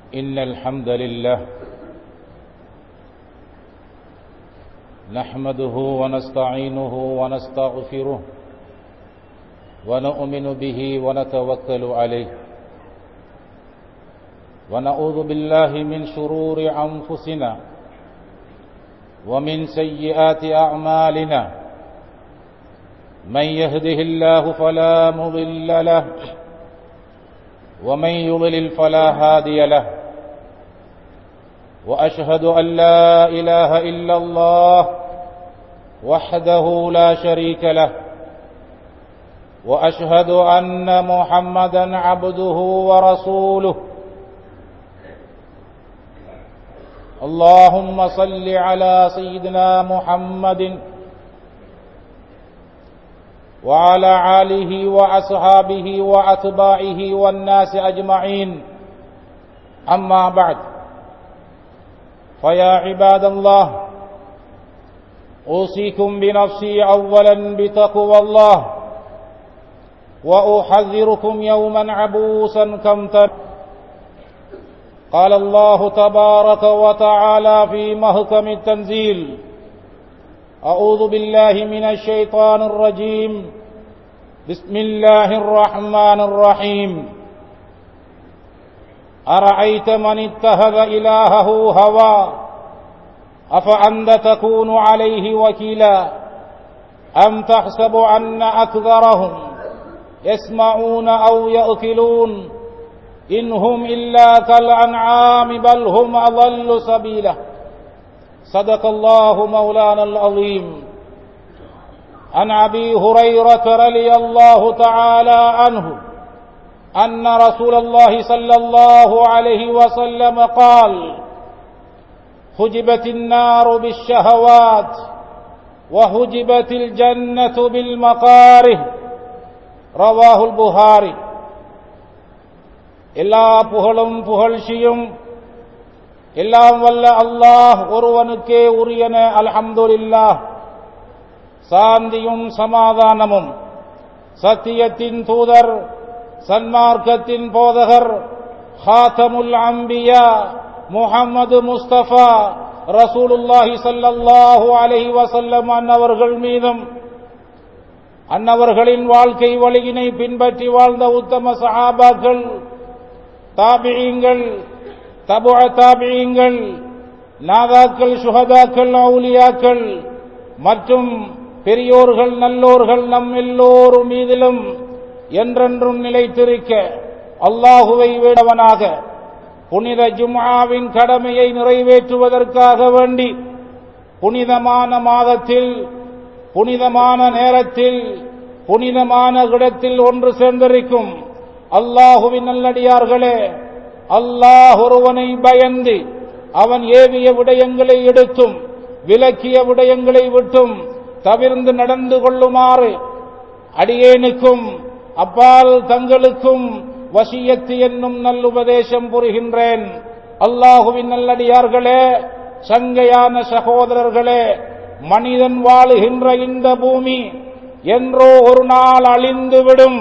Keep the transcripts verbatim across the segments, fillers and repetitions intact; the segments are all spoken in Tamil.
إن الحمد لله نحمده ونستعينه ونستغفره ونؤمن به ونتوكل عليه ونعوذ بالله من شرور أنفسنا ومن سيئات أعمالنا من يهده الله فلا مضل له ومن يضلل فلا هادي له وأشهد أن لا إله إلا الله وحده لا شريك له وأشهد أن محمدا عبده ورسوله اللهم صل على سيدنا محمد وعلى آله وأصحابه وأتباعه والناس أجمعين أما بعد فيا عباد الله أوصيكم بنفسي أولا بتقوى الله وأحذركم يوما عبوسا كمتر قال الله تبارك وتعالى في محكم التنزيل أعوذ بالله من الشيطان الرجيم بسم الله الرحمن الرحيم أرأيت من اتخذ إلهه هواه أفأنت تكون عليه وكيلا أم تحسب أن أكثرهم يسمعون أو يأكلون إن هم إلا كالأنعام بل هم أضل سبيلا صدق الله مولانا العظيم عن أبي هريرة رضي الله تعالى عنه أن رسول الله صلى الله عليه وسلم قال حجبت النار بالشهوات وحجبت الجنة بالمكاره رواه البخاري. எல்லா புகழும் புகழ்ச்சியும் எல்லாம் வல்ல அல்லாஹ் ஒருவனுக்கே உரியன. அல்ஹம்துலில்லாஹ். சாந்தியும் சமாதானமும் சத்தியத்தின் தூதர் சன்மார்க்கத்தின் போதகர் ஹாத்தமுல் அம்பியா முஹம்மது முஸ்தபா ரசூலுல்லாஹி ஸல்லல்லாஹு அலைஹி வஸல்லம் அன்னவர்கள் மீதும் அன்னவர்களின் வாழ்க்கை வழியினை பின்பற்றி வாழ்ந்த உத்தம சஹாபாக்கள், தாபிஈங்கள், தபுஅ தாபிஈங்கள், நாதாக்கள், சுஹதாக்கள், அவுலியாக்கள் மற்றும் பெரியோர்கள் நல்லோர்கள் நம் எல்லோரும் மீதிலும் என்றென்றும் நிலைத்திருக்க அல்லாஹுவை வேண்டவனாக புனித ஜும்ஆவின் கடமையை நிறைவேற்றுவதற்காக வேண்டி புனிதமான மாதத்தில் புனிதமான நேரத்தில் புனிதமான இடத்தில் ஒன்று சேர்ந்திருக்கும் அல்லாஹுவின் நல்லடியார்களே, அல்லாஹ் ஒருவனை பயந்து அவன் ஏவிய விடயங்களை எடுத்தும் விலக்கிய விடயங்களை விட்டும் தவிர்ந்து நடந்து கொள்ளுமாறு அடியேனுக்கும் அப்பால் தங்களுக்கும் வசியத்து என்னும் நல்லுபதேசம் புரிகின்றேன். அல்லாஹுவின் நல்லடியார்களே, சங்கையான சகோதரர்களே, மனிதன் வாழுகின்ற இந்த பூமி என்றோ ஒரு நாள் அழிந்துவிடும்.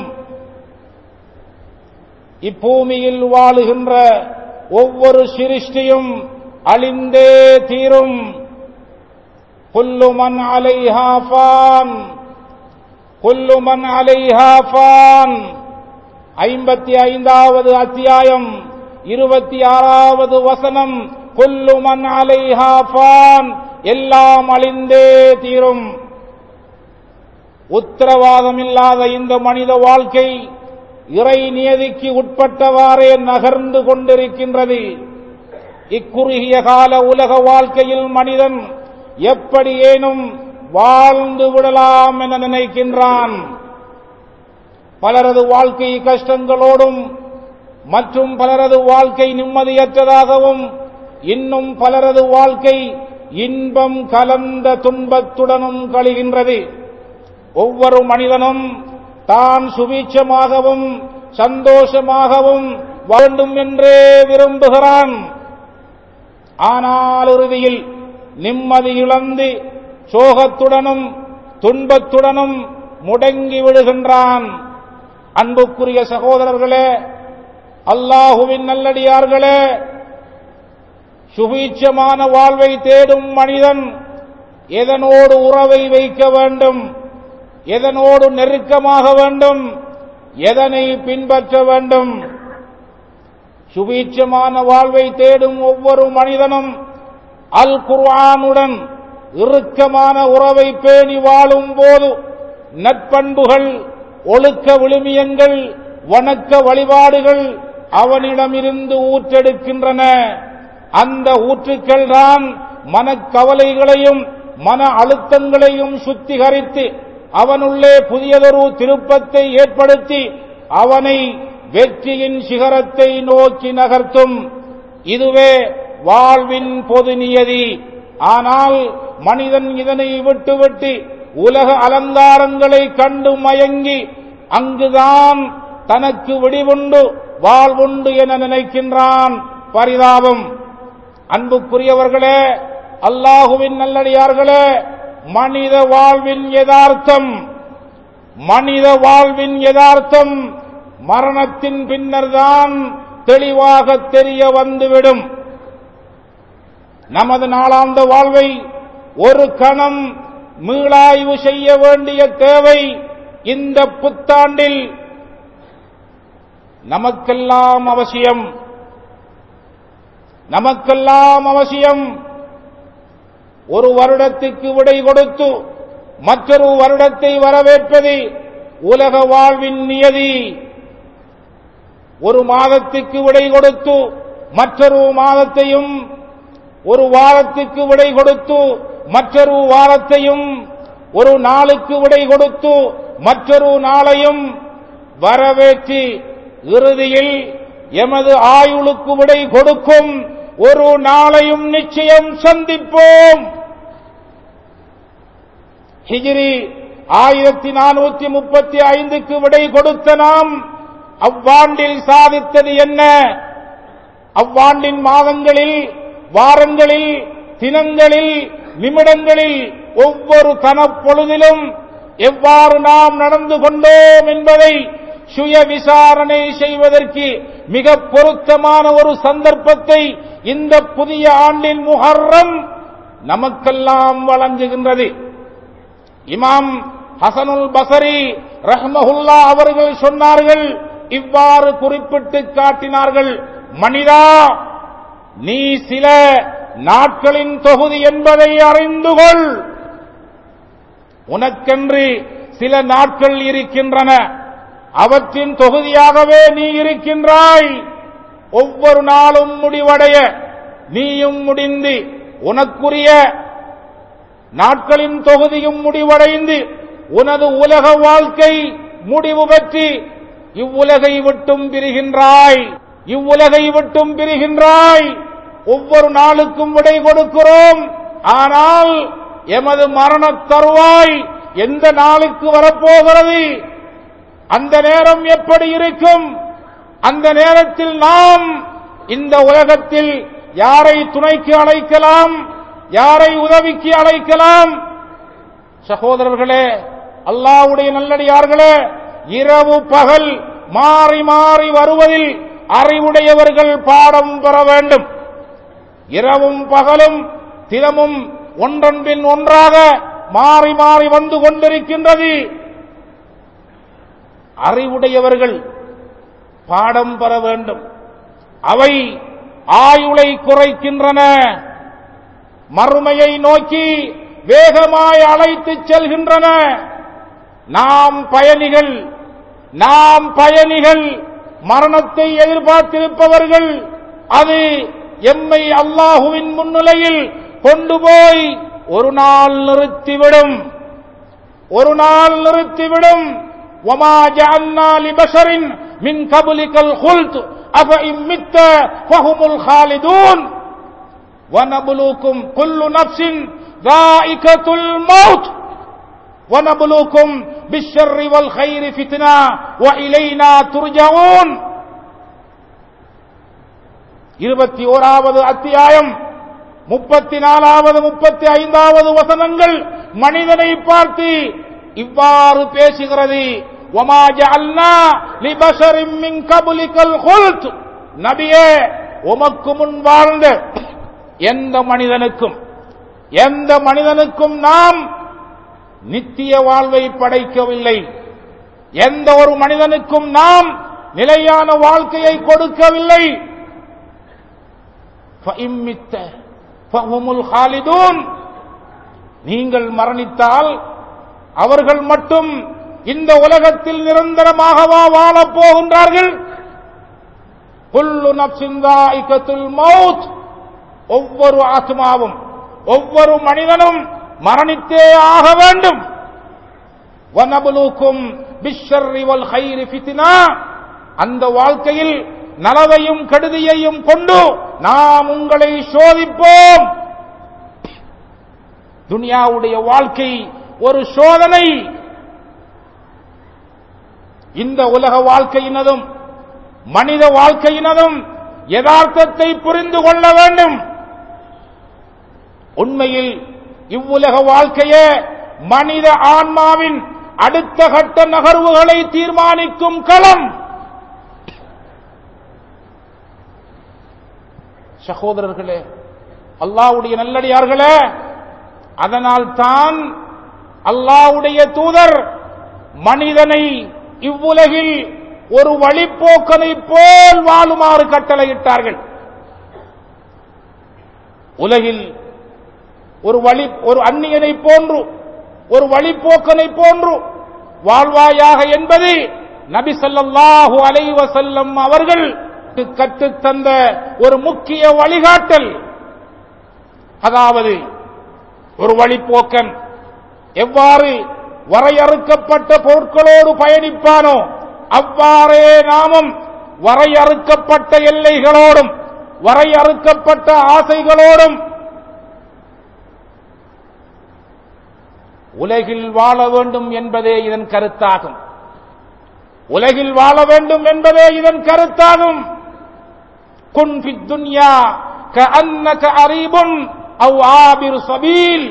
இப்பூமியில் வாழுகின்ற ஒவ்வொரு சிருஷ்டியும் அழிந்தே தீரும். குல்லு மன் அலைஹா ஃபான், குல்லு மன் அலைஹா ஃபான். ஐம்பத்தி ஐந்தாவது அத்தியாயம் இருபத்தி ஆறாவது வசனம். குல்லு மன் அலைஹா ஃபான், எல்லாம் அழிந்தே தீரும். உத்தரவாதம் இல்லாத இந்த மனித வாழ்க்கை இறை நியதிக்கு உட்பட்டவாறே நகர்ந்து கொண்டிருக்கின்றது. இக்குறுகிய கால உலக வாழ்க்கையில் மனிதன் எப்படி ஏனும் வாழ்ந்து விடலாம் என நினைக்கின்றான். பலரது வாழ்க்கை கஷ்டங்களோடும் மற்றும் பலரது வாழ்க்கை நிம்மதியற்றதாகவும் இன்னும் பலரது வாழ்க்கை இன்பம் கலந்த துன்பத்துடனும் கழிகின்றது. ஒவ்வொரு மனிதனும் தான் சுபீட்சமாகவும் சந்தோஷமாகவும் வேண்டும் என்றே விரும்புகிறான். ஆனால் இறுதியில் நிம்மதி இழந்து சோகத்துடனும் துன்பத்துடனும் முடங்கி விடுகின்றான். அன்புக்குரிய சகோதரர்களே, அல்லாஹுவின் நல்லடியார்களே, சுபீட்சமான வாழ்வை தேடும் மனிதன் எதனோடு உறவை வைக்க வேண்டும், எதனோடு நெருக்கமாக வேண்டும், எதனை பின்பற்ற வேண்டும்? சுபீட்சமான வாழ்வை தேடும் ஒவ்வொரு மனிதனும் அல் குர்ஆனுடன் இறுக்கமான உறவை பேணி வாழும் போது நற்பண்புகள், ஒழுக்க விழுமியங்கள், வணக்க வழிபாடுகள் அவனிடமிருந்து ஊற்றெடுக்கின்றன. அந்த ஊற்றுக்கள் தான் மனக்கவலைகளையும் மன அழுத்தங்களையும் சுத்திகரித்து அவனுள்ளே புதியதொரு திருப்பத்தை ஏற்படுத்தி அவனை வெற்றியின் சிகரத்தை நோக்கி நகர்த்தும். இதுவே வாழ்வின் பொது நியதி. ஆனால் மனிதன் இதனை விட்டுவிட்டு உலக அலங்காரங்களை கண்டு மயங்கி அங்குதான் தனக்கு விடிவுண்டு வாழ்வுண்டு என நினைக்கின்றான். பரிதாபம். அன்புக்குரியவர்களே, அல்லாஹுவின் நல்லடியார்களே, மனித வாழ்வின் யதார்த்தம் மனித வாழ்வின் யதார்த்தம் மரணத்தின் பின்னர் தான் தெளிவாக தெரிய வந்துவிடும். நமது நாளாந்த வாழ்வை ஒரு கணம் மீளாய்வு செய்ய வேண்டிய தேவை இந்த புத்தாண்டில் நமக்கெல்லாம் அவசியம். நமக்கெல்லாம் அவசியம். ஒரு வருடத்துக்கு விடை கொடுத்து மற்றொரு வருடத்தை வரவேற்பது உலக வாழ்வின் நியதி. ஒரு மாதத்துக்கு விடை கொடுத்து மற்றொரு மாதத்தையும், ஒரு வாரத்துக்கு விடை கொடுத்து மற்றொரு வாரத்தையும், ஒரு நாளுக்கு விடை கொடுத்து மற்றொரு நாளையும் வரவேற்று இறுதியில் எமது ஆயுளுக்கு விடை கொடுக்கும் ஒரு நாளையும் நிச்சயம் சந்திப்போம். ஹிஜ்ரி ஆயிரத்தி நானூத்தி முப்பத்தி ஐந்துக்கு விடை கொடுத்த நாம் அவ்வாண்டில் சாதித்தது என்ன? அவ்வாண்டின் மாதங்களில், வாரங்களில், தினங்களில், நிமிடங்களில், ஒவ்வொரு கணப்பொழுதிலும் எவ்வாறு நாம் நடந்து கொண்டோம் என்பதை சுய விசாரணை செய்வதற்கு மிக பொருத்தமான ஒரு சந்தர்ப்பத்தை இந்த புதிய ஆண்டின் முஹர்ரம் நமக்கெல்லாம் வழங்குகின்றது. இமாம் ஹசனுல் பஸரி ரஹ்மஹுல்லா அவர்கள் சொன்னார்கள், இவ்வாறு குறிப்பிட்டு காட்டினார்கள், மனிதா, நீ சில நாட்களின் தொகுதி என்பதை அறிந்து கொள். உனக்கென்று சில நாட்கள் இருக்கின்றன, அவற்றின் தொகுதியாகவே நீ இருக்கின்றாய். ஒவ்வொரு நாளும் முடிவடைய நீயும் முடிந்து உனக்குரிய நாட்களின் தொகுதியும் முடிவடைந்து உனது உலக வாழ்க்கை முடிவு பெற்று இவ்வுலகை விட்டும் பிரிகின்றாய். இவ்வுலகை விட்டும் பிரிகின்றாய். ஒவ்வொரு நாளுக்கும் விடை கொடுக்கிறோம். ஆனால் எமது மரண தருவாய் எந்த நாளுக்கு வரப்போகிறது? அந்த நேரம் எப்படி இருக்கும்? அந்த நேரத்தில் நாம் இந்த உலகத்தில் யாரை துணைக்கு அழைக்கலாம், யாரை உதவிக்கு அழைக்கலாம்? சகோதரர்களே, அல்லாஹ்வுடைய நல்லடியார்களே, இரவு பகல் மாறி மாறி வருவதில் அறிவுடையவர்கள் பாடம் பெற வேண்டும். இரவும் பகலும் தினமும் ஒன்றன் பின் ஒன்றாக மாறி மாறி வந்து கொண்டிருக்கின்றது. அறிவுடையவர்கள் பாடம் பெற வேண்டும். அவை ஆயுளை குறைக்கின்றன, மறுமையை நோக்கி வேகமாய் அழைத்துச் செல்கின்றன. நாம் பயணிகள், நாம் பயணிகள், மரணத்தை எதிர்பார்த்திருப்பவர்கள். அது எம்மை அல்லாஹுவின் முன்னிலையில் கொண்டு போய் ஒரு நாள் நிறுத்திவிடும், ஒரு நாள் நிறுத்திவிடும். وَمَا جَعَلْنَا لِبَشَرٍ مِنْ قَبْلِكَ الْخُلْدَ أَفَإِنْ مِتَّ فَهُمُ الْخَالِدُونَ وَنَبْلُوكُمْ كُلُّ نَفْسٍ ذَائِقَةُ الْمَوْتِ وَنَبْلُوكُمْ بِالشَّرِّ وَالْخَيْرِ فِتْنَةً وَإِلَيْنَا تُرْجَعُونَ. இருபத்தி ஓராவது அத்தியாயம் முப்பத்தி நாலாவது முப்பத்தி ஐந்தாவது வசனங்கள் மனிதனை பார்த்து இவ்வாறு பேசுகிறது. وَمَا جَعَلْنَا لِبَشَرٍ مِنْ قَبْلِكَ الْخُلْدَ. நபியே, உமக்கு முன் வாழ்ந்த எந்த மனிதனுக்கும் எந்த மனிதனுக்கும் நாம் நித்திய வாழ்வை படைக்கவில்லை. எந்த ஒரு மனிதனுக்கும் நாம் நிலையான வாழ்க்கையை கொடுக்கவில்லை. நீங்கள் மரணித்தால் அவர்கள் மட்டும் இந்த உலகத்தில் நிரந்தரமாகவா வாழப் போகின்றார்கள்? குல்லு நஃப்ஸின் ذائقத்துல் மௌத், ஒவ்வொரு ஆத்மாவும் ஒவ்வொரு மனிதனும் மரணித்தே ஆக வேண்டும். வனபுலுக்கும் பிஷ்ஷர்ரி வல் கைரி ஃபித்னா, அந்த வாழ்க்கையில் நலவையும் கெடுதியையும் கொண்டு நாம் உங்களை சோதிப்போம். துனியாவுடைய வாழ்க்கை ஒரு சோதனை. இந்த உலக வாழ்க்கையினதும் மனித வாழ்க்கையினதும் யதார்த்தத்தை புரிந்து கொள்ள வேண்டும். உண்மையில் இவ்வுலக வாழ்க்கையே மனித ஆன்மாவின் அடுத்த கட்ட நகர்வுகளை தீர்மானிக்கும் களம். சகோதரர்களே, அல்லாஹ்வுடைய நல்லடியார்களே, அதனால் தான் அல்லாஹ்வுடைய தூதர் மனிதனை இவ்வுலகில் ஒரு வழிப்போக்கனை போல் வாழுமாறு கட்டளையிட்டார்கள். உலகில் ஒரு வழி ஒரு அந்நியனை போன்று ஒரு வழிப்போக்கனை போன்று வாழ்வாயாக என்பது நபி ஸல்லல்லாஹு அலைஹி வஸல்லம் அவர்கள் கற்றுத் தந்த ஒரு முக்கிய வழிகாட்டல். அதாவது ஒரு வழிப்போக்கன் எவ்வாறு வரையறுக்கப்பட்ட பொருட்களோடு பயணிப்பானோ அவ்வாறே நாமும் வரையறுக்கப்பட்ட எல்லைகளோடும் வரையறுக்கப்பட்ட ஆசைகளோடும் உலகில் வாழ வேண்டும் என்பதே இதன் கருத்தாகும். உலகில் வாழ வேண்டும் என்பதே இதன் கருத்தாகும். குன் ஃபித் துன்யா கஅன்னக அரீபுன் அவ் ஆபிரு சபீல்,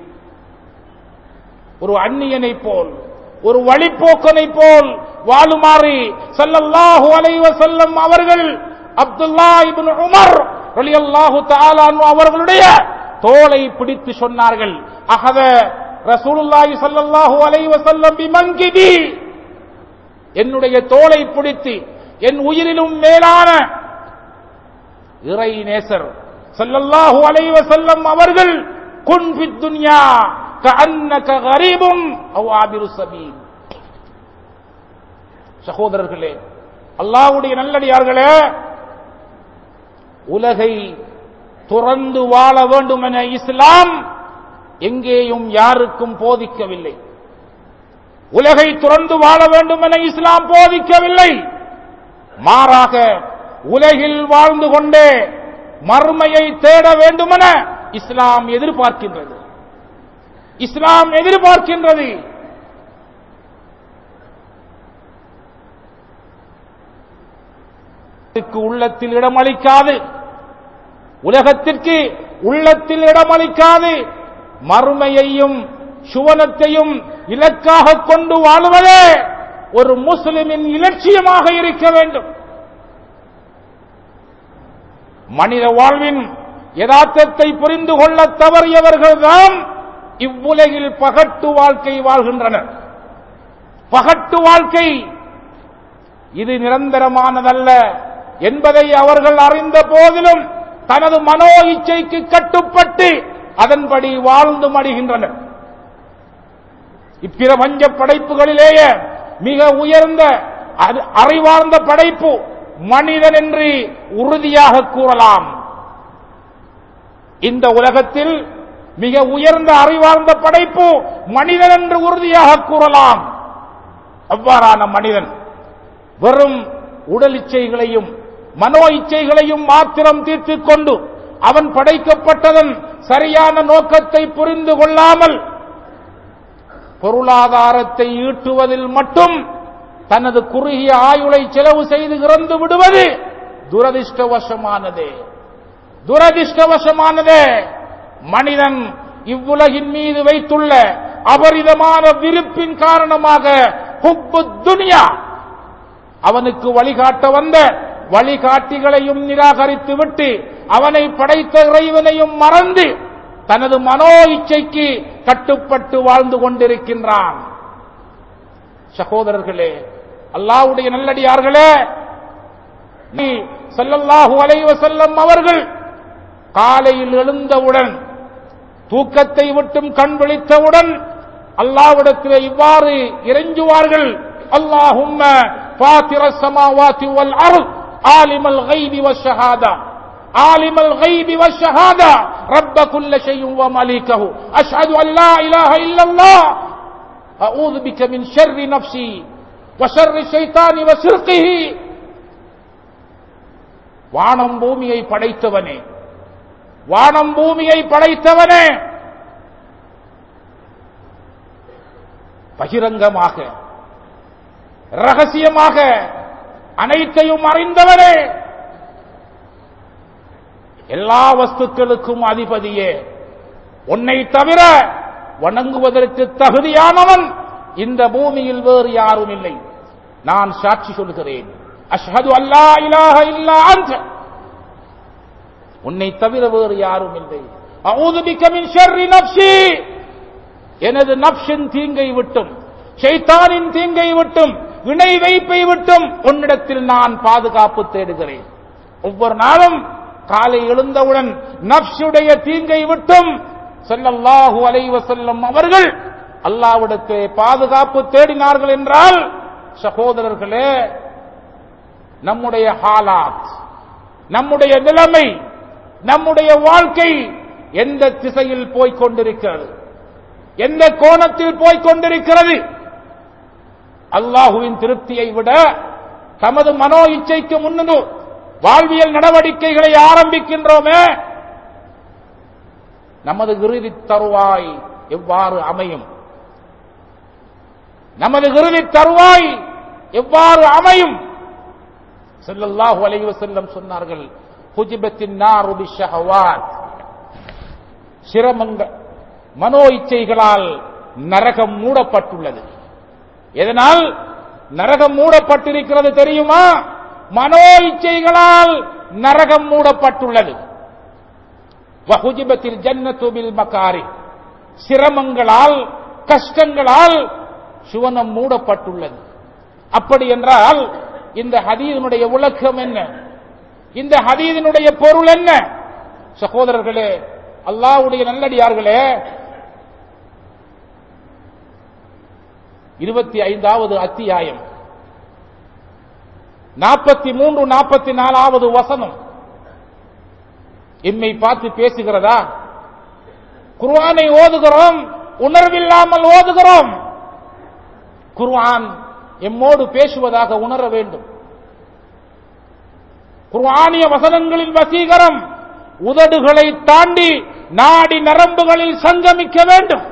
ஒரு அந்நியனை போல் ஒரு வழிப்போக்கனை போல் வாழுமாறு ஸல்லல்லாஹு அலைஹி வஸல்லம் அவர்கள் அப்துல்லாஹ் இப்னு உமர் ரலியல்லாஹு தஆலா அன்ஹு அவர்களுடைய தோளை பிடித்து சொன்னார்கள். அஹத ரசூலுல்லாஹி ஸல்லல்லாஹு அலைஹி வஸல்லம் பிமன்கிபி, என்னுடைய தோளை பிடித்து என் உயிரிலும் மேலான இறை நேசர் ஸல்லல்லாஹு அலைஹி வஸல்லம் அவர்கள் குன் ஃபித் துன்யா கஅன்னக கரீபுன் அவ் ஆபிரு சபீல். சகோதரர்களே, அல்லாஹ்வுடைய நல்லடியார்களே, உலகை துறந்து வாழ வேண்டும் என இஸ்லாம் எங்கேயும் யாருக்கும் போதிக்கவில்லை. உலகை துறந்து வாழ வேண்டும் என இஸ்லாம் போதிக்கவில்லை. மாறாக உலகில் வாழ்ந்து கொண்டே மறுமையை தேட வேண்டுமென இஸ்லாம் எதிர்பார்க்கின்றது. இஸ்லாம் எதிர்பார்க்கின்றது. உள்ளத்தில் இடமளிக்காது, உலகத்திற்கு உள்ளத்தில் இடமளிக்காது, மறுமையையும் சுவனத்தையும் இலக்காக கொண்டு வாழுவதே ஒரு முஸ்லிமின் இலட்சியமாக இருக்க வேண்டும். மனித வாழ்வின் யதார்த்தத்தை புரிந்து கொள்ள தவறியவர்கள்தான் இவ்வுலகில் பகட்டு வாழ்க்கை வாழ்கின்றனர். பகட்டு வாழ்க்கை இது நிரந்தரமானதல்ல என்பதை அவர்கள் அறிந்த போதிலும் தனது மனோ இச்சைக்கு கட்டுப்பட்டு அதன்படி வாழ்ந்து மடிகின்றனர். இப்பிரபஞ்ச படைப்புகளிலேயே மிக உயர்ந்த அறிவார்ந்த படைப்பு மனிதன் என்று உறுதியாக கூறலாம். இந்த உலகத்தில் மிக உயர்ந்த அறிவார்ந்த படைப்பு மனிதன் என்று உறுதியாக கூறலாம். அவ்வாறான மனிதன் வெறும் உடல் இச்சைகளையும் மனோ இச்சைகளையும் மாத்திரம் தீர்த்துக் கொண்டு அவன் படைக்கப்பட்டதன் சரியான நோக்கத்தை புரிந்து கொள்ளாமல் பொருளாதாரத்தை ஈட்டுவதில் மட்டும் தனது குறுகிய ஆயுளை செலவு செய்து இறந்து விடுவது துரதிர்ஷ்டவசமானதே துரதிர்ஷ்டவசமானதே மனிதன் இவ்வுலகின் மீது வைத்துள்ள அபரிதமான விருப்பின் காரணமாக ஹுப்பு துனியா அவனுக்கு வழிகாட்ட வந்த வழிகாட்டிகளையும் நிராகரித்து விட்டு அவனை படைத்த இறைவனையும் மறந்து தனது மனோ இச்சைக்கு கட்டுப்பட்டு வாழ்ந்து கொண்டிருக்கின்றான். சகோதரர்களே, அல்லாஹ்வுடைய நல்லடியார்களே, ஸல்லல்லாஹு அலைஹி வஸல்லம் அவர்கள் காலையில் எழுந்தவுடன், தூக்கத்தை விட்டும் கண் விழித்தவுடன் அல்லாஹ்விடத்திலே இவ்வாறு இறைஞ்சுவார்கள்: அல்லாஹும்ம ஃபாத்திரஸ் ஸமாவாத்தி வல் அர்த் ஆலிமல் கைபி வஷ்ஷஹாதா ஆலிமல் கைபி வஷ்ஷஹாதா ரப்ப குல்லி ஷைஇன் வ மலீகஹு அஷ்ஹது அன் லா இலாஹ இல்லல்லாஹ் அஊது பிக மின் ஷர்ரி நஃப்ஸி வ ஷர்ரி ஷைத்தானி வ ஷிர்கிஹி. வானம் பூமியை படைத்தவனே, வானம் பூமியை படைத்தவனே, பகிரங்கமாக ரகசியமாக அனைத்தையும் அறிந்தவனே, எல்லா வஸ்துக்களுக்கும் அதிபதியே, உன்னை தவிர வணங்குவதற்கு தகுதியானவன் இந்த பூமியில் வேறு யாரும் இல்லை. நான் சாட்சி சொல்கிறேன், அஷ்ஹது அல்லா இலாஹ இல்லா அன்த, உன்னை தவிர வேறு யாரும் இல்லை. அஊது பிக மின் ஷர்ரி நஃப்ஸி, எனது நஃப்ஸின் தீங்கை விட்டும் ஷைத்தானின் தீங்கை விட்டும் இணை வைப்பை விட்டும் உன்னிடத்தில் நான் பாதுகாப்பு தேடுகிறேன். ஒவ்வொரு நாளும் காலை எழுந்தவுடன் நஃப்ஸுடைய தீங்கை விட்டும் ஸல்லல்லாஹு அலைஹி வஸல்லம் அவர்கள் அல்லாஹ்விடத்திலே பாதுகாப்பு தேடினார்கள் என்றால், சகோதரர்களே, நம்முடைய ஹாலாத், நம்முடைய நிலைமை, நம்முடைய வாழ்க்கை எந்த திசையில் போய்க் கொண்டிருக்கிறது, எந்த கோணத்தில் போய்க் கொண்டிருக்கிறது? அல்லாஹுவின் திருப்தியை விட தமது மனோ இச்சைக்கு முன்னது வாழ்வியல் நடவடிக்கைகளை ஆரம்பிக்கின்றோமே, நமது இறுதி தருவாய் எவ்வாறு அமையும்? நமது இறுதி தருவாய் எவ்வாறு அமையும்? ஸல்லல்லாஹு அலைஹி வஸல்லம் சொன்னார்கள், ஹுஜிபத்தின் நாரு பிஷ்ஷஹவாத், சிரமங்கள் மனோ இச்சைகளால் நரகம் மூடப்பட்டுள்ளது. எதனால் நரகம் மூடப்பட்டிருக்கிறது தெரியுமா? மனோ இச்சைகளால் நரகம் மூடப்பட்டுள்ளது. வஹுஜிபத்தில் ஜன்னத்து பில் மகாரி, சிரமங்களால் கஷ்டங்களால் சுவனம் மூடப்பட்டுள்ளது. அப்படி என்றால் இந்த ஹதீஸினுடைய விளக்கம் என்ன? இந்த ஹதீஸினுடைய பொருள் என்ன? சகோதரர்களே, அல்லாஹ்வுடைய நல்லடியார்களே, இருபத்தி ஐந்தாவது அத்தியாயம் நாற்பத்தி மூன்று நாற்பத்தி நாலாவது வசனம் எம்மை பார்த்து பேசுகிறதா? குர்ஆனை ஓதுகிறோம், உணர்வில்லாமல் ஓதுகிறோம். குர்ஆன் எம்மோடு பேசுவதாக உணர வேண்டும். குர்ஆனிய வசனங்களின் வசீகரம் உதடுகளை தாண்டி நாடி நரம்புகளில் சங்கமிக்க வேண்டும்.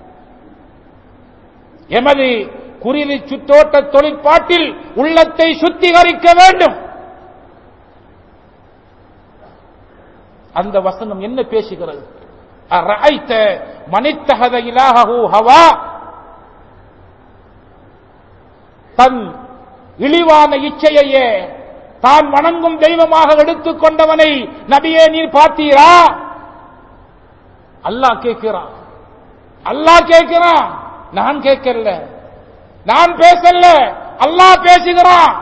எமது குருதி சுற்றோட்ட தொழிற்பாட்டில் உள்ளத்தை சுத்திகரிக்க வேண்டும். அந்த வசனம் என்ன பேசுகிறது? அரஐத மனித்தஹத இலாஹு ஹவா, தன் இழிவான இச்சையையே தான் வணங்கும் தெய்வமாக எடுத்துக் கொண்டவனை நபியே நீர் பார்த்தீரா? அல்லாஹ் கேட்கிறான். அல்லாஹ் கேட்கிறான், நான் கேட்கல, நான் பேசல, அல்லாஹ் பேசுகிறான்.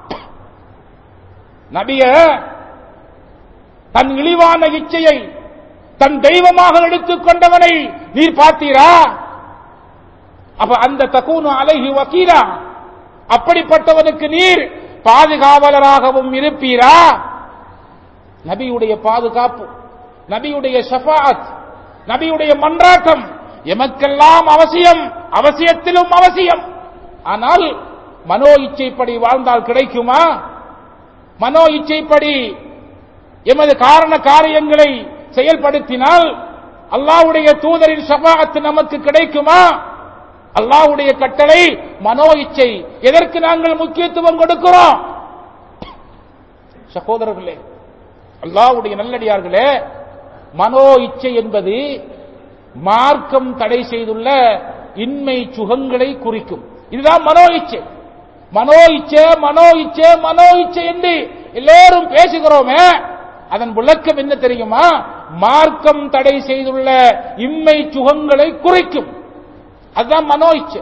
நபியே, தன் இழிவான இச்சையை தன் தெய்வமாக எடுத்துக் கொண்டவனை நீர் பார்த்தீரா? அப்ப அந்த தகூனு அலைஹி வகீலா, அப்படிப்பட்டவனுக்கு நீர் பாதுகாவலராகவும் இருப்பீரா? நபியுடைய பாதுகாப்பு, நபியுடைய ஷஃபாஅத், நபியுடைய மன்றாட்டம் எமக்கெல்லாம் அவசியம், அவசியத்திலும் அவசியம். ஆனால் மனோ இச்சைப்படி வாழ்ந்தால் கிடைக்குமா? மனோ இச்சைப்படி எமது காரண காரியங்களை செயல்படுத்தினால் அல்லாஹ்வுடைய தூதரின் ஷஃபாஅத் நமக்கு கிடைக்குமா? அல்லாஹ்வுடைய கட்டளை மனோ இச்சை. எதற்கு நாங்கள் முக்கியத்துவம் கொடுக்கிறோம்? சகோதரர்களே, அல்லாஹ்வுடைய நல்லடியார்களே, மனோ இச்சை என்பது மார்க்கம் தடை செய்துள்ள இன்மை சுகங்களை குறிக்கும். இதுதான் மனோ இச்சை. மனோ இச்சை, மனோ இச்சை, மனோ இச்சை என்று எல்லோரும் பேசுகிறோமே, அதன் விளக்கம் என்ன தெரியுமா? மார்க்கம் தடை செய்துள்ள இம்மை சுகங்களை குறைக்கும். அதுதான் மனோ இச்சை.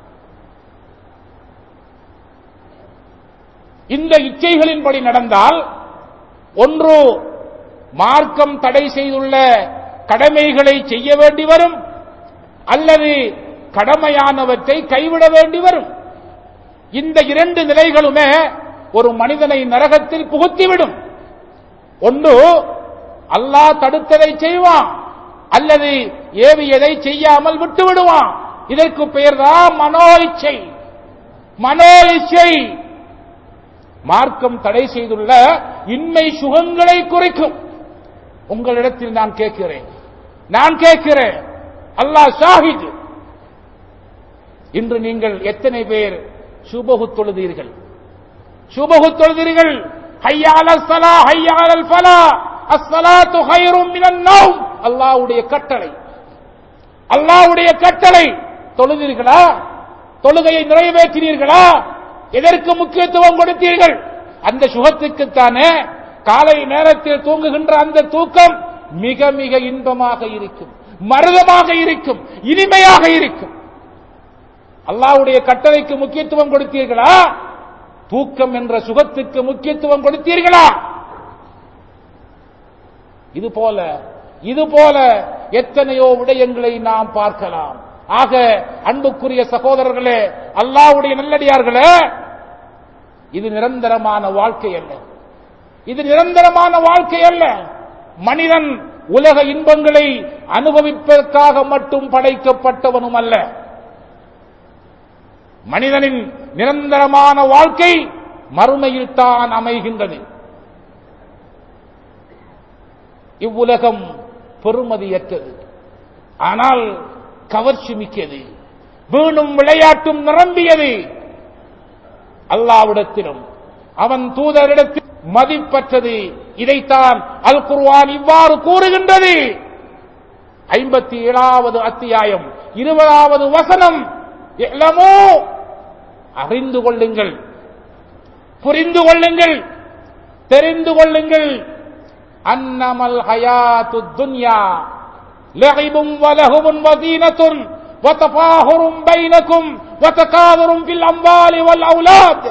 இந்த இச்சைகளின்படி நடந்தால் ஒன்று மார்க்கம் தடை செய்துள்ள கடமைகளை செய்ய வேண்டி வரும், அல்லது கடமையானவற்றை கைவிட வேண்டி வரும். இந்த இரண்டு நிலைகளுமே ஒரு மனிதனை நரகத்தில் புகுத்திவிடும். ஒன்று அல்லாஹ் தடுத்ததை செய்வான், அல்லது ஏவியதை செய்யாமல் விட்டு விடுவான். இதற்கு பெயர்தான் மனோ இச்சை. மனோ இச்சை மார்க்கம் தடை செய்துள்ள இன்மை சுகங்களை குறைக்கும். உங்களிடத்தில் நான் கேட்கிறேன், நான் கேட்கிறேன், அல்லாஹ் ஷாஹித், இன்று நீங்கள் எத்தனை பேர் சுபஹு தொழுதீர்கள்? சுபஹு தொழுதீர்கள். ஹய்யா அலல் ஸலாஹ் ஹய்யா அலல் ஃபலாஹ் அஸ்ஸலாத்து கைரும் மினன் நௌம். அல்லாஹ்வுடைய கட்டளை, அல்லாஹ்வுடைய கட்டளை. தொழுதீர்களா? தொழுகையை நிறைவேற்றினீர்களா? எதற்கு முக்கியத்துவம் கொடுத்தீர்கள்? அந்த சுகத்துக்குத்தானே. காலை நேரத்தில் தூங்குகின்ற அந்த தூக்கம் மிக மிக இன்பமாக இருக்கும், மருதமாக இருக்கும், இனிமையாக இருக்கும். அல்லாஹ்வுடைய கட்டளைக்கு முக்கியத்துவம் கொடுத்தீர்களா? தூக்கம் என்ற சுகத்துக்கு முக்கியத்துவம் கொடுத்தீர்களா? இது போல இது போல எத்தனையோ விடயங்களை நாம் பார்க்கலாம். ஆக அன்புக்குரிய சகோதரர்களே, அல்லாஹ்வுடைய நல்லடியார்களே, இது நிரந்தரமான வாழ்க்கை அல்ல. இது நிரந்தரமான வாழ்க்கை அல்ல. மனிதன் உலக இன்பங்களை அனுபவிப்பதற்காக மட்டும் படைக்கப்பட்டவனும் அல்ல. மனிதனின் நிரந்தரமான வாழ்க்கை மறுமையில் தான் அமைகின்றது. இவ்வுலகம் பெறுமதியற்றது, ஆனால் கவர்ச்சி மிக்கது, வீணும் விளையாட்டும் நிரம்பியது. அல்லாஹ்விடத்திலும் அவன் தூதரிடத்தில் மதிப்பற்றது. இதைத்தான் அல் குர்ஆன் இவ்வாறு கூறுகின்றது. ஐம்பத்தி ஏழாவது அத்தியாயம் இருபதாவது வசனம், இஅ்லமூ, அறிந்து கொள்ளுங்கள், புரிந்து கொள்ளுங்கள், தெரிந்து கொள்ளுங்கள், அன்னமல் ஹயாத்துத் துன்யா லஹிபும் வலஹுவும் வஸீனத்துன் வதஃபாஹுரும் பைனக்கும் வதகாதுரும் ஃபில் அம்வாலி வல் அவுலாத்.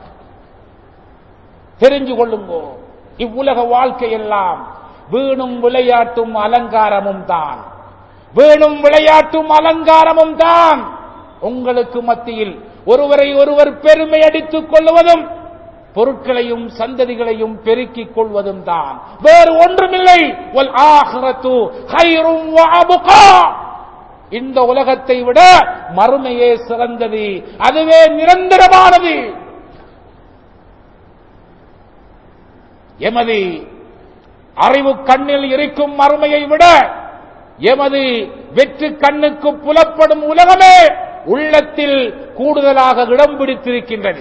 தெரிஞ்சு கொள்ளுங்கோ, இவ்வுலக வாழ்க்கை எல்லாம் வீணும் விளையாட்டும் அலங்காரமும் தான், வீணும் விளையாட்டும் அலங்காரமும் தான். உங்களுக்கு மத்தியில் ஒருவரை ஒருவர் பெருமை அடித்துக் கொள்வதும் பொருட்களையும் சந்ததிகளையும் பெருக்கிக் கொள்வதும் தான், வேறு ஒன்றுமில்லை. வல் ஆகிரத்து கைரும் வ அப்கா. இந்த உலகத்தை விட மறுமையே சிறந்தது, அதுவே நிரந்தரமானது. எமது அறிவு கண்ணில் இருக்கும் மறுமையை விட எமது வெற்று கண்ணுக்கு புலப்படும் உலகமே உள்ளத்தில் கூடுதலாக இடம் பிடித்திருக்கின்றது.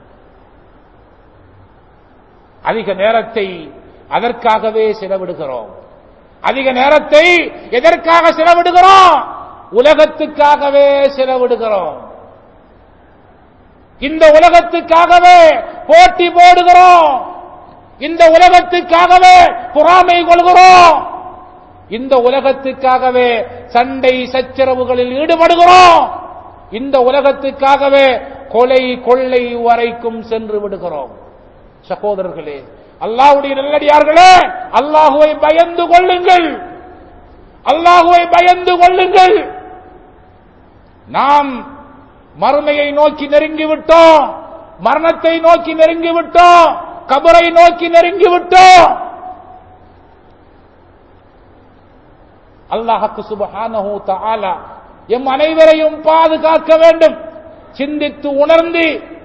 அதிக நேரத்தை அதற்காகவே செலவிடுகிறோம். அதிக நேரத்தை எதற்காக செலவிடுகிறோம்? உலகத்துக்காகவே செலவிடுகிறோம். இந்த உலகத்துக்காகவே போட்டி போடுகிறோம். இந்த உலகத்துக்காகவே பொறாமை கொள்கிறோம். இந்த உலகத்துக்காகவே சண்டை சச்சரவுகளில் ஈடுபடுகிறோம். இந்த உலகத்துக்காகவே கொலை கொள்ளை வரைக்கும் சென்று விடுகிறோம். சகோதரர்களே, அல்லாஹ்வுடைய நல்லடியார்களே, அல்லாஹ்வை பயந்து கொள்ளுங்கள், அல்லாஹ்வை பயந்து கொள்ளுங்கள். நாம் மறுமையை நோக்கி நெருங்கிவிட்டோம், மரணத்தை நோக்கி நெருங்கிவிட்டோம், கபரை நோக்கி நெருங்கிவிட்டோம். அல்லாஹ் சுப்ஹானஹு தஆலா எம் அனைவரையும் பாதுகாக்க வேண்டும். சிந்தித்து உணர்ந்து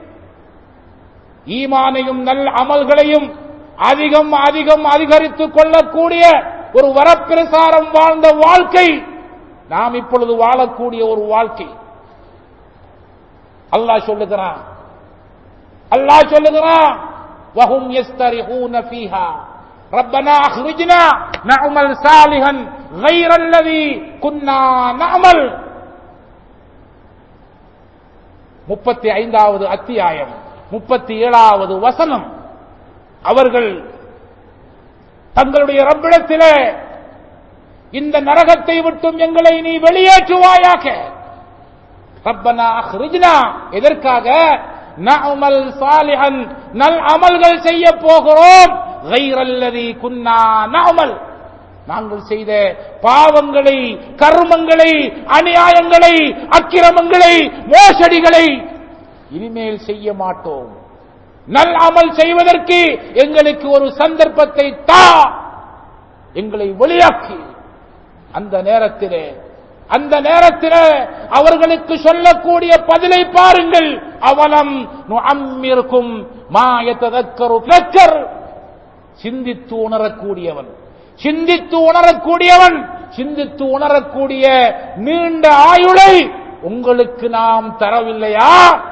ஈமானையும் நல்ல அமல்களையும் அதிகம் அதிகம் அதிகரித்துக் கொள்ளக்கூடிய ஒரு வரப்பிரசாரம் வாழ்ந்த வாழ்க்கை நாம் இப்பொழுது வாழக்கூடிய ஒரு வாழ்க்கை. அல்லாஹ் சொல்லுகிறான், அல்லாஹ் சொல்லுகிறான், வஹும் யஸ்தரிஹூன ஃபீஹா ரப்பனா அக்ரிஜ்னா நஅமல் சாலிஹன் கைரல்லதி குன்னா நஅமல். முப்பத்தி ஐந்தாவது அத்தியாயம் முப்பத்தி ஏழாவது வசனம். அவர்கள் தங்களுடைய ரப்பிடத்திலே இந்த நரகத்தை விட்டும் எங்களை நீ வெளியேற்றுவாயாக. ரப்பனா அக்ரிஜ்னா, எதற்காக? நஅமல் சாலிஹன், நல் அமல்கள் செய்ய போகிறோம். கைரல்லதி குன்னா நஅமல், நாங்கள் செய்த பாவங்களை, கர்மங்களை, அநியாயங்களை, அக்கிரமங்களை, மோசடிகளை இனிமேல் செய்ய மாட்டோம். நல் அமல் செய்வதற்கு எங்களுக்கு ஒரு சந்தர்ப்பத்தை தா, எங்களை வெளியாக்கி. அந்த நேரத்திலே அந்த நேரத்திலே அவர்களுக்கு சொல்லக்கூடிய பதிலை பாருங்கள். அவலம் நுஅம்மிருக்கும் மா யததக்கரு தக்கர், சிந்தித்து உணரக்கூடியவன், சிந்தித்து உணரக்கூடியவன் சிந்தித்து உணரக்கூடிய நீண்ட ஆயுளை உங்களுக்கு நாம் தரவில்லையா?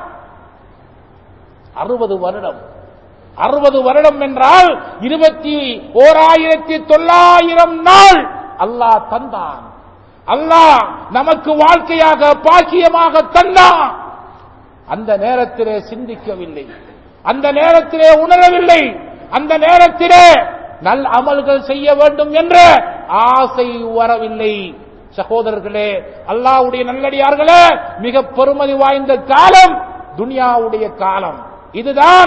அறுபது வருடம் அறுபது வருடம் என்றால் இருபத்தி ஓராயிரத்தி தொள்ளாயிரம் நாள் அல்லாஹ் தந்தான். அல்லாஹ் நமக்கு வாழ்க்கையாக பாக்கியமாக தந்தான். அந்த நேரத்திலே சிந்திக்கவில்லை, அந்த நேரத்திலே உணரவில்லை, அந்த நேரத்திலே நல் அமல்கள் செய்ய வேண்டும் என்ற ஆசை வரவில்லை. சகோதரர்களே, அல்லாஹ்வுடைய நல்லடியார்களே, மிக பெருமதி வாய்ந்த காலம் துனியாவுடைய காலம். இதுதான்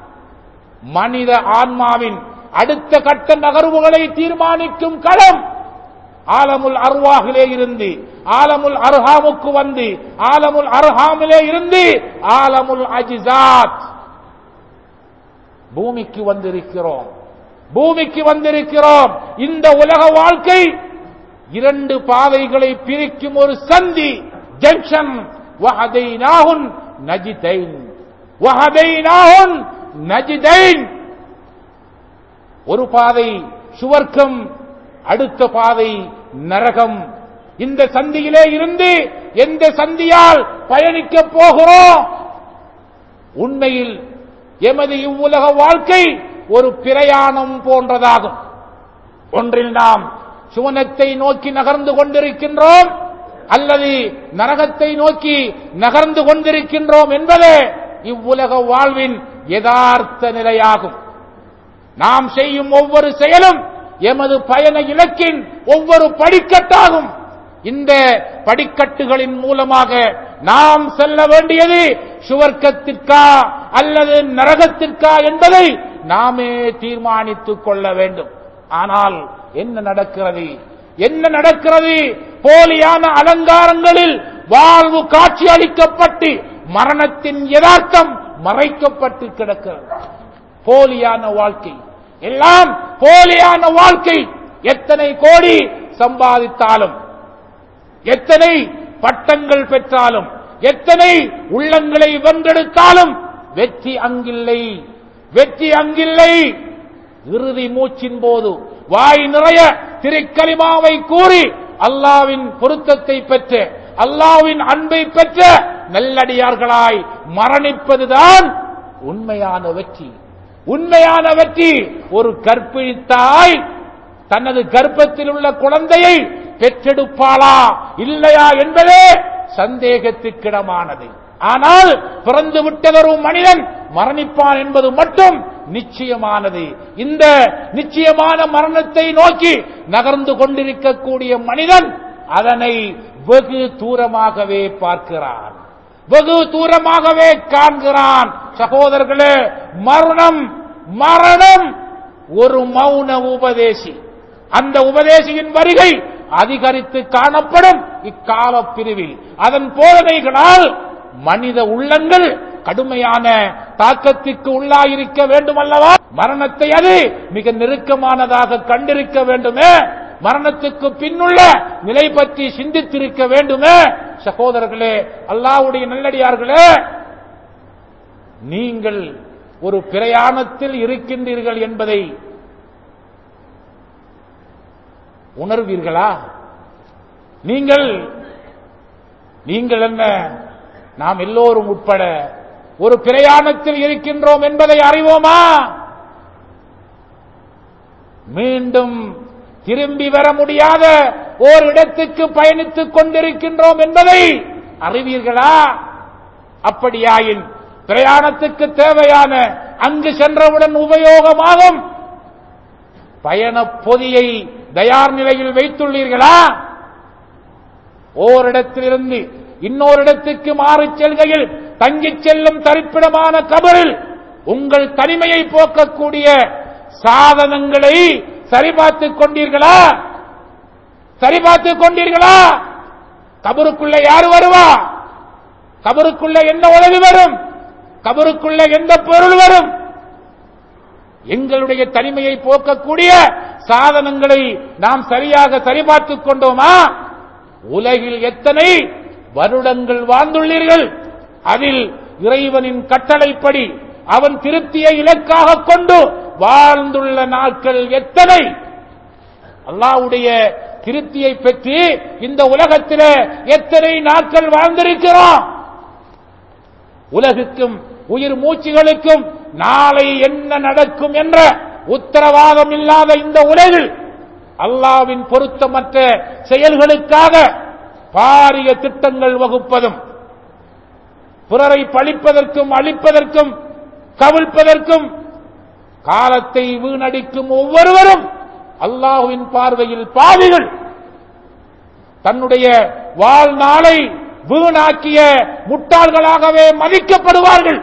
மனித ஆன்மாவின் அடுத்த கட்ட நகர்வுகளை தீர்மானிக்கும் களம். ஆலமுல் அர்வாஹிலே இருந்து ஆலமுல் அர்ஹாமுக்கு வந்து, ஆலமுல் அர்ஹாமிலே இருந்து ஆலமுல் அஜிசாத், பூமிக்கு வந்திருக்கிறோம் பூமிக்கு வந்திருக்கிறோம். இந்த உலக வாழ்க்கை இரண்டு பாதைகளை பிரிக்கும் ஒரு சந்தி, ஜங்ஷன். வஹதைனாஹுன் நஜிதைன், வஹதைனாஹுன் நஜிதைன். ஒரு பாதை சுவர்க்கம், அடுத்த பாதை நரகம். இந்த சந்தியிலே இருந்து எந்த சந்தியால் பயணிக்க போகிறோம்? உண்மையில் எமது இவ்வுலக வாழ்க்கை ஒரு பிரயாணம் போன்றதாகும். ஒன்றில் நாம் சுவனத்தை நோக்கி நகர்ந்து கொண்டிருக்கின்றோம், அல்லது நரகத்தை நோக்கி நகர்ந்து கொண்டிருக்கின்றோம் என்பதே இவ்வுலக வாழ்வின் யதார்த்த நிலையாகும். நாம் செய்யும் ஒவ்வொரு செயலும் எமது பயண இலக்கின் ஒவ்வொரு படிக்கட்டாகும். இந்த படிக்கட்டுகளின் மூலமாக நாம் செல்ல வேண்டியது சுவர்க்கத்திற்கா அல்லது நரகத்திற்கா என்பதை நாமே தீர்மானித்துக் கொள்ள வேண்டும். ஆனால் என்ன நடக்கிறது என்ன நடக்கிறது போலியான அலங்காரங்களில் வாழ்வு காட்சி அளிக்கப்பட்டு மரணத்தின் யதார்த்தம் மறைக்கப்பட்டு கிடக்கிறது. போலியான வாழ்க்கை, எல்லாம் போலியான வாழ்க்கை. எத்தனை கோடி சம்பாதித்தாலும், எத்தனை பட்டங்கள் பெற்றாலும், எத்தனை உள்ளங்களை வென்றெடுத்தாலும் வெற்றி அங்கில்லை, வெற்றி அங்கில்லை. இறுதி மூச்சின் போது வாய் நிறைய திருக்கலிமாவை கூறி அல்லாஹ்வின் பொருத்தத்தை பெற்ற, அல்லாஹ்வின் அன்பை பெற்ற நல்லடியார்களாய் மரணிப்பதுதான் உண்மையான வெற்றி. உண்மையான வெற்றி ஒரு கர்ப்பிணி தாய் தனது கர்ப்பத்தில் உள்ள குழந்தையை பெற்றெடுப்பாளா இல்லையா என்பதே சந்தேகத்துக்கிடமானது. ஆனால் பிறந்து விட்டதொரு மனிதன் மரணிப்பான் என்பது மட்டும் நிச்சயமானது. இந்த நிச்சயமான மரணத்தை நோக்கி நகர்ந்து கொண்டிருக்கக்கூடிய மனிதன் அதனை வெகு தூரமாகவே பார்க்கிறான், வெகு தூரமாகவே காண்கிறான். சகோதரர்களே, மரணம் மரணம் ஒரு மௌன உபதேசி. அந்த உபதேசியின் வருகை அதிகரித்து காணப்படும் இக்கால பிரிவில். அதன் போதனைகளால் மனித உள்ளங்கள் கடுமையான தாக்கத்திற்கு உள்ளாயிருக்க வேண்டும் அல்லவா? மரணத்தை அது மிக நெருக்கமானதாக கண்டிருக்க வேண்டுமே, மரணத்துக்கு பின்னுள்ள நிலை பற்றி சிந்தித்திருக்க வேண்டுமே. சகோதரர்களே, அல்லாஹ்வுடைய நல்லடியார்களே, நீங்கள் ஒரு பிரயாணத்தில் இருக்கின்றீர்கள் என்பதை உணர்வீர்களா? நீங்கள் நீங்கள் என்ன, நாம் எல்லோரும் உட்பட ஒரு பிரயாணத்தில் இருக்கின்றோம் என்பதை அறிவோமா? மீண்டும் திரும்பி வர முடியாத ஓர் இடத்துக்கு பயணித்துக் கொண்டிருக்கின்றோம் என்பதை அறிவீர்களா? அப்படியாயின் பிரயாணத்துக்கு தேவையான அங்கு சென்றவுடன் உபயோகமாகும் பயண பொதியை தயார் நிலையில் வைத்துள்ளீர்களா? ஓரிடத்திலிருந்து இன்னொரிடத்துக்கு மாறி செல்கையில் தங்கிச் செல்லும் தரிப்பிடமான கபரில் உங்கள் தனிமையை போக்கக்கூடிய சாதனங்களை சரிபார்த்துக் கொண்டீர்களா? சரிபார்த்துக் கொண்டீர்களா? கபருக்குள்ள யார் வருவா? கபருக்குள்ள என்ன உதவி வரும்? கபருக்குள்ள எந்த பொருள் வரும்? எங்களுடைய தனிமையை போக்கக்கூடிய சாதனங்களை நாம் சரியாக சரிபார்த்துக் கொண்டோமா? உலகில் எத்தனை வருடங்கள் வாழ்ந்துள்ளீர்கள்? அதில் இறைவனின் கட்டளைப்படி அவன் திருப்தியை இலக்காக கொண்டு வாழ்ந்துள்ள நாட்கள் எத்தனை? அல்லாஹ்வுடைய திருப்தியை பெற்று இந்த உலகத்தில் எத்தனை நாட்கள் வாழ்ந்திருக்கிறோம்? உலகுக்கும் உயிர் மூச்சுகளுக்கும் நாளை என்ன நடக்கும் என்ற உத்தரவாதம் இல்லாத இந்த உலகில் அல்லாஹ்வின் பொருத்தமற்ற செயல்களுக்காக பாரிய திட்டங்கள் வகுப்பதும் பிறரை பழிப்பதற்கும் அழிப்பதற்கும் கவிழ்ப்பதற்கும் காலத்தை வீணடிக்கும் ஒவ்வொருவரும் அல்லாஹ்வின் பார்வையில் பாவிகள். தன்னுடைய வாழ்நாளை வீணாக்கிய முட்டாள்களாகவே மதிக்கப்படுவார்கள்.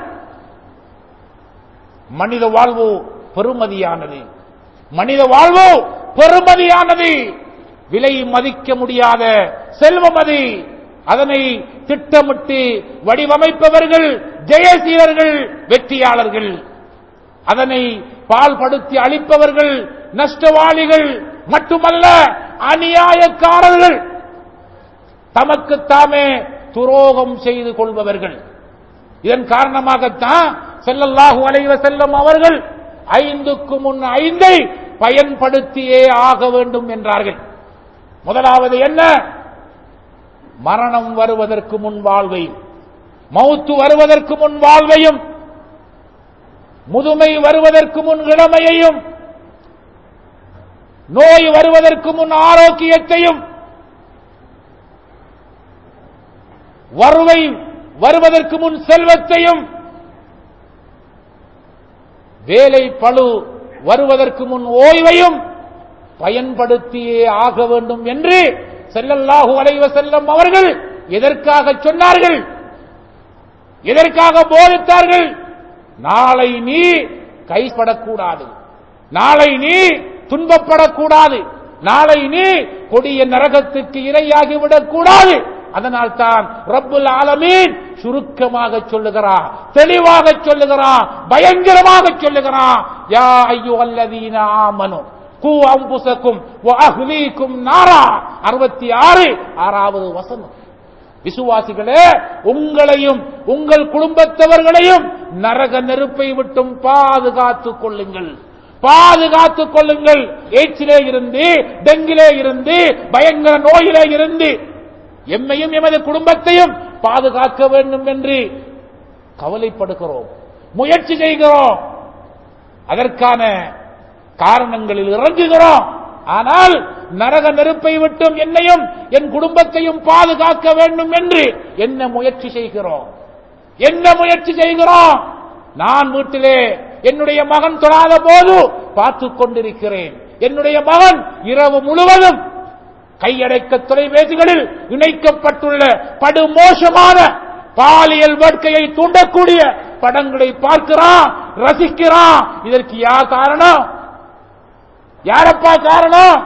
மனித வாழ்வு பெருமதியானது. மனித வாழ்வு பெருமதியானது. விலை மதிக்க முடியாத செல்வம் அது. அதனை திட்டமிட்டு வடிவமைப்பவர்கள் ஜெயசீலர்கள், வெற்றியாளர்கள். அதனை பால்படுத்தி அளிப்பவர்கள் நஷ்டவாளிகள் மட்டுமல்ல, அநியாயக்காரர்கள், தமக்கு தாமே துரோகம் செய்து கொள்பவர்கள். இதன் காரணமாகத்தான் ஸல்லல்லாஹு அலைஹி வஸல்லம் அவர்கள் ஐந்துக்கு முன் ஐந்தை பயன்படுத்தியே ஆக வேண்டும் என்றார்கள். முதலாவது என்ன? மரணம் வருவதற்கு முன் வாழ்வையும், மௌத்து வருவதற்கு முன் வாழ்வையும், முதுமை வருவதற்கு முன் இளமையையும், நோய் வருவதற்கு முன் ஆரோக்கியத்தையும், வறுமை வருவதற்கு முன் செல்வத்தையும், வேலை பளு வருவதற்கு முன் ஓய்வையும் பயன்படுத்தியே ஆக வேண்டும் என்று ஸல்லல்லாஹு அலைஹி வஸல்லம் அவர்கள் எதற்காக சொன்னார்கள்? எதற்காக போதித்தார்கள்? நாளை நீ கைப்படக்கூடாது, நாளை நீ துன்பப்படக்கூடாது, நாளை நீ கொடிய நரகத்துக்கு இரையாகிவிடக் கூடாது. அதனால் தான் ரப்புல் ஆலமீன் சுருக்கமாக சொல்லுகிறான், தெளிவாக சொல்லுகிறான், பயங்கரமாக சொல்லுகிறான். யா அய்யுஹல்லதீன ஆமனு கூ அன்ஃபுஸக்கும் வ அஹ்லீக்கும் நாரா. அறுபத்தி ஆறு ஆறாவது வசனம். விசுவாசிகளே, உங்களையும் உங்கள் குடும்பத்தவர்களையும் நரக நெருப்பை விட்டும் பாதுகாத்துக் கொள்ளுங்கள், பாதுகாத்துக் கொள்ளுங்கள். எய்ட்ஸிலே இருந்து, டெங்கிலே இருந்து, பயங்கர நோயிலே இருந்து எம்மையும் எமது குடும்பத்தையும் பாதுகாக்க வேண்டும் என்று கவலைப்படுகிறோம், முயற்சி செய்கிறோம், அதற்கான காரணங்களில் இறங்குகிறோம். ஆனால் நரக நெருப்பை விட்டும் என்னையும் என் குடும்பத்தையும் பாதுகாக்க வேண்டும் என்று என்ன முயற்சி செய்கிறோம்? என்ன முயற்சி செய்கிறோம்? நான் வீட்டிலே என்னுடைய மகன் தொழாத போது பார்த்துக் கொண்டிருக்கிறேன். என்னுடைய மகன் இரவு முழுவதும் கையடைக்க தொலைபேசிகளில் இணைக்கப்பட்டுள்ள படுமோசமான பாலியல் வேட்கையை தூண்டக்கூடிய படங்களை பார்க்கிறான், ரசிக்கிறான். இதற்கு யார் காரணம்? யாரப்பா காரணம்?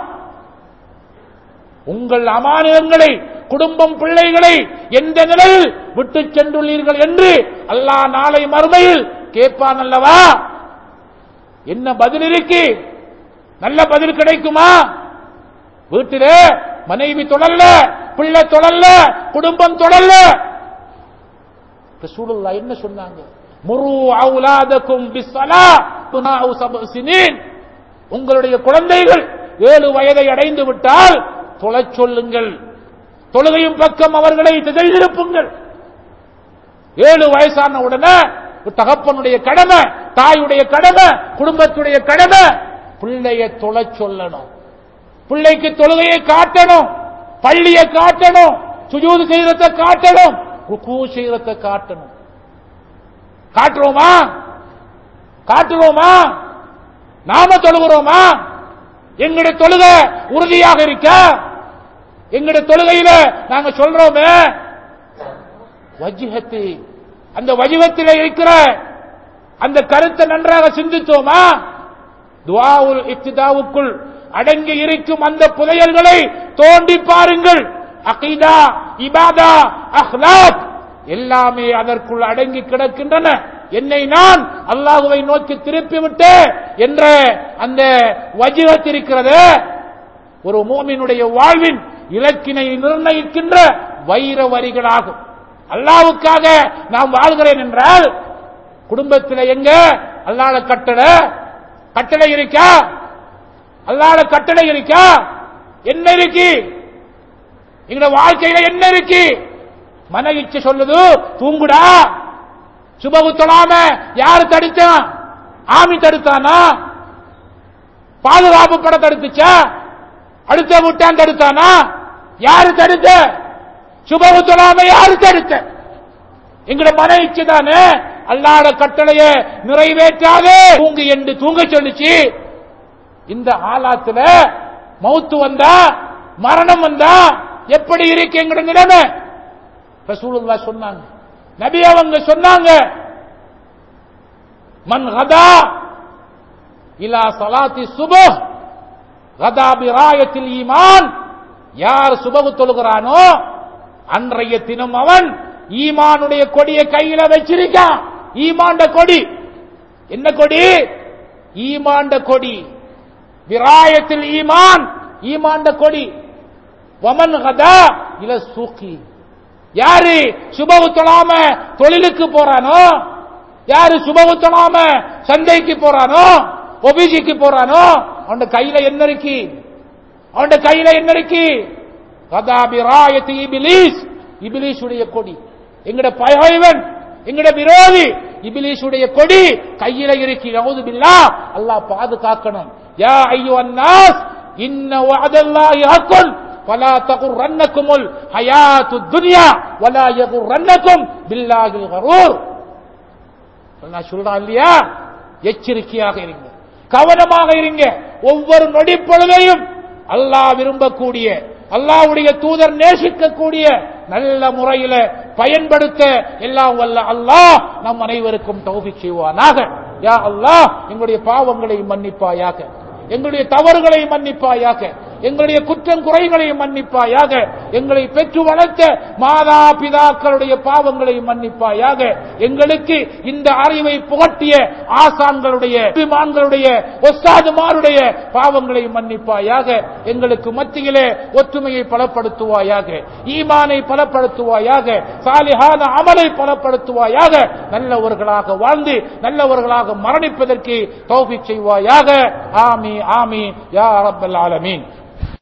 உங்கள் அமானிதங்களை, குடும்பம், பிள்ளைகளை எந்த நிலையில் விட்டு சென்றுள்ளீர்கள் என்று அல்லாஹ் நாளை மறுமையில் கேட்பான் அல்லவா? என்ன பதில் இருக்கு? நல்ல பதில் கிடைக்குமா? வீட்டிலே மனைவி தொடல்ல, பிள்ளை தொடல்ல, குடும்பம் தொடல்ல. ரசூலுல்லாஹ் என்ன சொன்னாங்க? முரு அவுலாதக்கும் பிஸ்ஸலா துனாஉ சப்உ சினீன். உங்களுடைய குழந்தைகள் ஏழு வயதை அடைந்து விட்டால் தொழச் சொல்லுங்கள், தொழுகையும் பக்கம் அவர்களை திசை திருப்புங்கள். ஏழு வயசான உடனே தகப்பனுடைய கடமை, தாயுடைய கடமை, குடும்பத்துடைய கடமை பிள்ளையை தொழச் சொல்லணும், பிள்ளைக்கு தொழுகையை காட்டணும், பள்ளியை காட்டணும், சுஜூது செய்யறத காட்டணும், ருக்கு செய்யறத காட்டணும். காட்டுறோமா? காட்டுறோமா? நாம தொழுகிறோமா? எங்களுடைய தொழுகை உறுதியாக இருக்க? எங்களுடைய தொழுகையில நாங்க சொல்றோமே வஜ்ஹத்தி, அந்த வஜ்ஹத்திலே இருக்கிற அந்த கருத்தை நன்றாக சிந்தித்தோமா? துஆவுல் இப்திதாவுக்குள் அடங்கி இருக்கும் அந்த புதையல்களை தோண்டி பாருங்கள். அகீதா, இபாதா, அஹ்லாக் எல்லாமே அதற்குள் அடங்கி கிடக்கின்றன. என்னை நான் அல்லாஹ்வை நோக்கி திருப்பிவிட்டு என்ற அந்த வஜ்ஹத் இருக்கிறது, ஒரு மூமினுடைய வாழ்வின் இலக்கினை நிர்ணயிக்கின்ற வைர வரிகளாகும். அல்லாஹ்வுக்காக நாம் வாழ்கிறேன் என்றால் குடும்பத்தில் எங்க அல்லாஹ்வுடைய கட்டளை கட்டளை இருக்கா? அல்லாஹ்வுடைய கட்டளை இருக்கா? என்ன இருக்கு? எங்க வாழ்க்கையில என்ன இருக்கு? மன இச்சை சொல்லுது தூங்குடா. சுபஹு தொழாம யாரு தடுத்தான்? ஆமி தடுத்தானா? பாதுகாப்பு பட தடுத்துச்சா? அடுத்த விட்டான் தடுத்தானா? யாரு தடுத்த? சுபஹு தொழாம யாரு தடுத்த? எங்கட மன இச்சை தானே அல்லாஹ்வுடைய கட்டளையை நிறைவேற்றாதே தூங்கு என்று தூங்க சொல்லிச்சு. இந்த ஆலாத்துல மௌத்து வந்தா, மரணம் வந்தா எப்படி இருக்கு எங்கட நிலைமை? ரசூலுல்லாஹ் சொன்னாங்க, நபி அவங்க சொன்னாங்க, மன் கதா இலா ஸலாத்தி சுபஹ் கதா பிராயத்தில் ஈமான், யார் சுபஹ் தொழுகிறானோ அன்றைய தினம் அவன் ஈமானுடைய கொடியை கையில வச்சிருக்கான். ஈமான்ட கொடி என்ன கொடி? ஈமான்ட கொடி. பிராயத்தில் ஈமான், ஈமான்ட கொடி. வமன் கதா இல சூகி, யாரு சுபஹ் தொழாம தொழிலுக்கு போறானோ, யாரு சுபஹ் தொழாம சந்தைக்கு போறானோ, ஒபிஜிக்கு போறானோ, அவன் கையில என்ன இருக்கு? அவன் கையில என்ன இருக்கு? கதா பிராயத்தி இப்லீஸ், இப்லீசுடைய கொடி. எங்கட பகைவன், எங்கட விரோதி இப்லீசுடைய கொடி கையில இருக்கு. நஊது பில்லாஹ், அல்லாஹ் பாதுகாக்கணும். யா அய்யுஹன் நாஸ் இன்ன வஅதல்லாஹி ஹக்குன் ஃபலா தகுர்ரன்னகுமுல் ஹயாத்துத் துன்யா வலா யகுர்ரன்னகும் பில்லாஹில் கரூர். அல்லாஹ் சொல்றான் இல்லையா, எச்சரிக்கையாக இருங்க, கவனமாக இருங்க. ஒவ்வொரு நொடி பொழுதையும் அல்லாஹ் விரும்பக்கூடிய, அல்லாஹ்வுடைய தூதர் நேசிக்கக்கூடிய நல்ல முறையில பயன்படுத்த எல்லாம் வல்ல அல்லாஹ் நம் அனைவருக்கும் தௌஃபீக் செய்வானாக. யா அல்லாஹ், எங்களுடைய பாவங்களை மன்னிப்பாயாக, எங்களுடைய தவறுகளை மன்னிப்பாயாக, எங்களுடைய குற்றம் குறைகளை மன்னிப்பாயாக, எங்களை பெற்று வளர்த்த மாதா பிதாக்களுடைய பாவங்களை மன்னிப்பாயாக, எங்களுக்கு இந்த அறிவை புகட்டிய ஆசான்களுடைய விமான்களுடைய ஒஸ்தாதுமாருடைய பாவங்களை மன்னிப்பாயாக, எங்களுக்கு மத்தியிலே ஒற்றுமையை பலப்படுத்துவாயாக, ஈமானை பலப்படுத்துவாயாக, சாலிஹான அமலை பலப்படுத்துவாயாக, நல்லவர்களாக வாழ்ந்து நல்லவர்களாக மரணிப்பதற்கு தௌஃபீக் செய்வாயாக. ஆமீன் ஆமீன் யா ரப்பல் ஆலமீன்.